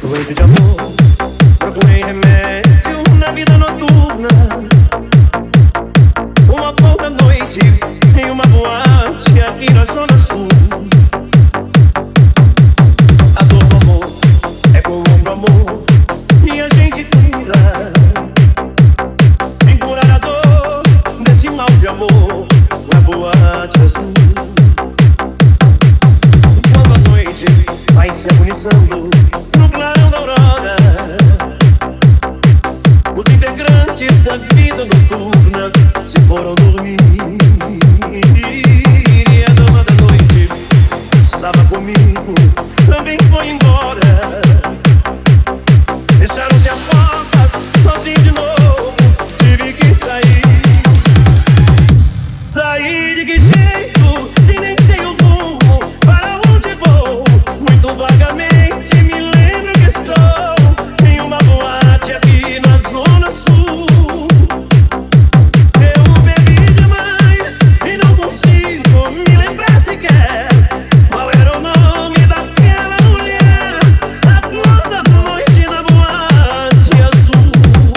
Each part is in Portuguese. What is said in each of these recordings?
Doente de amor, procurei remédio na vida noturna. Uma flor da noite em uma boate aqui na Zona Sul. A dor do amor é com o ombro, amor, e a gente cura. Em curar a dor desse mal de amor, uma boate azul. Quando a noite vai se agonizando no clarão da aurora, os integrantes da vida noturna se foram dormir. E a dama da noite estava comigo, também foi embora. Fecharam-se as portas, sozinho de novo, tive que sair. Sair de que jeito, se nem sei o rumo, para onde vou? Muito vagamente me lembro que estou em uma boate aqui na Zona Sul. Eu bebi demais e não consigo me lembrar sequer qual era o nome daquela mulher, a flor da noite na boate azul.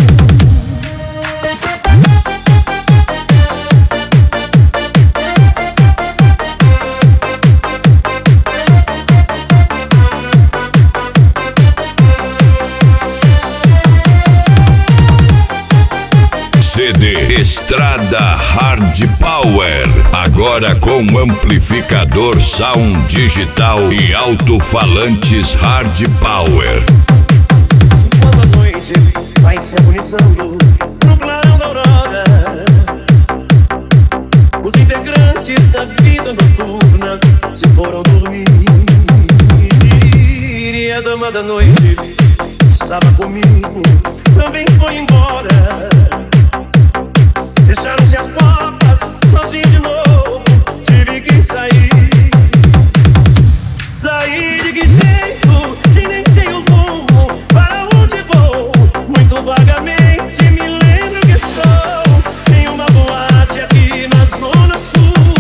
CD Estrada Hard Power, agora com amplificador sound digital e alto-falantes Hard Power. Quando a noite vai se agonizando no clarão da aurora, os integrantes da vida noturna se foram dormir. E a dama da noite estava comigo, também foi embora. Fecharam-se as portas, sozinho de novo, tive que sair. Sair de que jeito, se nem sei o rumo, para onde vou? Muito vagamente me lembro que estou em uma boate aqui na Zona Sul.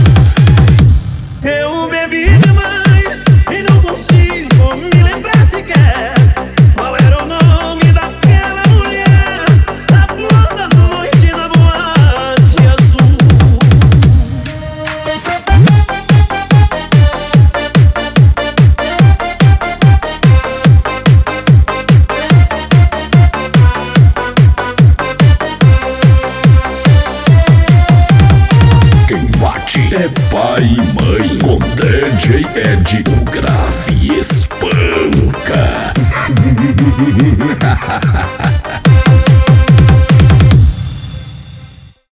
Eu bebi demais e não consigo me lembrar sequer qual era o nome daquela mulher, a flor da noite na boate azul. Quem bate é pai e mãe, com DJ Ed, o grave espanca.